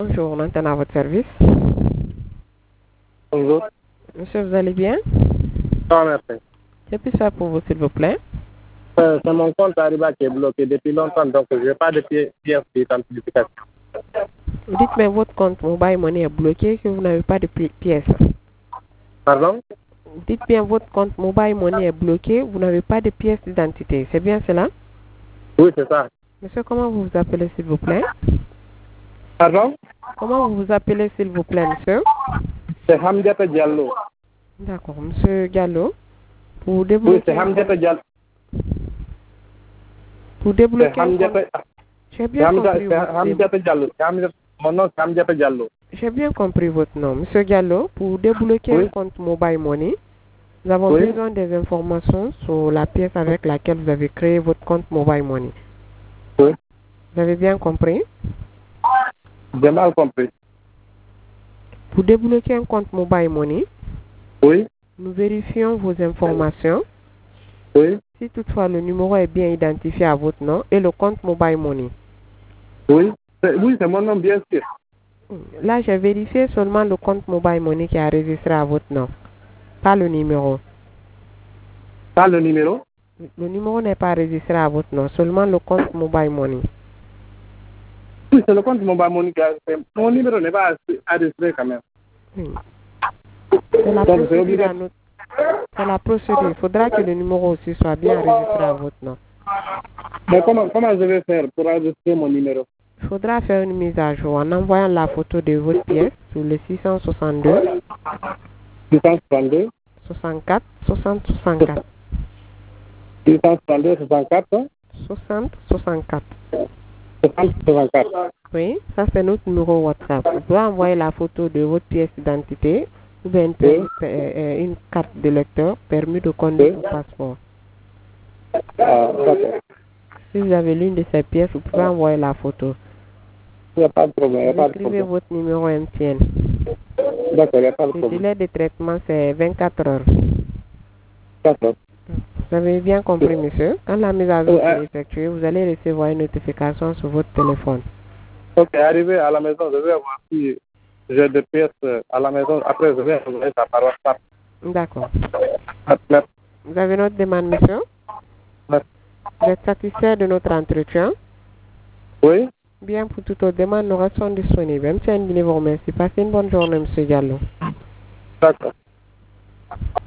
Bonjour, on entend à votre service. Bonjour. Monsieur, vous allez bien? Non, merci. Que puis-je faire pour vous, s'il vous plaît? C'est mon compte Ariba qui est bloqué depuis longtemps, donc je n'ai pas de pièce d'identification. Dites-moi, votre compte Mobile Money est bloqué, que vous n'avez pas de pièces. Pardon? Dites bien, votre compte Mobile Money est bloqué, vous n'avez pas de pièces d'identité. C'est bien cela? Oui, c'est ça. Monsieur, comment vous vous appelez, s'il vous plaît? Pardon? Comment vous vous appelez, s'il vous plaît, monsieur? C'est Hamdiata Diallo. D'accord, monsieur Gallo. Pour Oui, débloquer, c'est Hamdiata Diallo. pour débloquer C'est un compte, Hamdiata j'ai bien compris votre Diallo. Mon nom, c'est Hamdiata Diallo. J'ai bien compris votre nom. Monsieur Gallo, pour débloquer un Oui. compte Mobile Money, nous avons Oui. besoin des informations sur la pièce avec laquelle vous avez créé votre compte Mobile Money. Oui. Vous avez bien compris? J'ai mal compris. Pour débloquer un compte Mobile Money, Oui. nous vérifions vos informations. Oui. Si toutefois le numéro est bien identifié à votre nom et le compte Mobile Money. Oui. Oui, c'est mon nom, bien sûr. Là, j'ai vérifié seulement le compte Mobile Money qui est enregistré à votre nom, pas le numéro. Pas le numéro? Le numéro n'est pas enregistré à votre nom, seulement le compte Mobile Money. Oui, c'est le compte Mobile Money. Mon numéro n'est pas enregistré quand même. Oui. C'est la Donc, c'est procédure obligé. à notre... C'est la procédure. Il faudra que le numéro aussi soit bien enregistré à votre nom. Mais comment je vais faire pour enregistrer mon numéro? Il faudra faire une mise à jour en envoyant la photo de votre pièce sur le 662 632 64 60 64. 632 64 60 64. 60 64. Oui, ça c'est notre numéro WhatsApp. Vous pouvez envoyer la photo de votre pièce d'identité ou bien une carte de lecteur, permis de conduire ou passeport. D'accord. Si vous avez l'une de ces pièces, vous pouvez envoyer la photo. Il n'y a pas de problème. Vous écrivez votre numéro MTN. D'accord, il n'y a pas de Le problème. délai de traitement, c'est 24 heures. D'accord. Vous avez bien compris, monsieur. Quand la mise à jour est effectuée, vous allez recevoir une notification sur votre téléphone. Ok, arrivé à la maison, je vais voir si j'ai des pièces à la maison. Après, je vais envoyer ça par WhatsApp. D'accord. Merci. Vous avez notre demande, monsieur? Merci. Vous êtes satisfait de notre entretien? Oui? Bien, pour toute autre demande, nous restons disponibles. MTN vous remercie. Passez une bonne journée, monsieur Diallo. D'accord.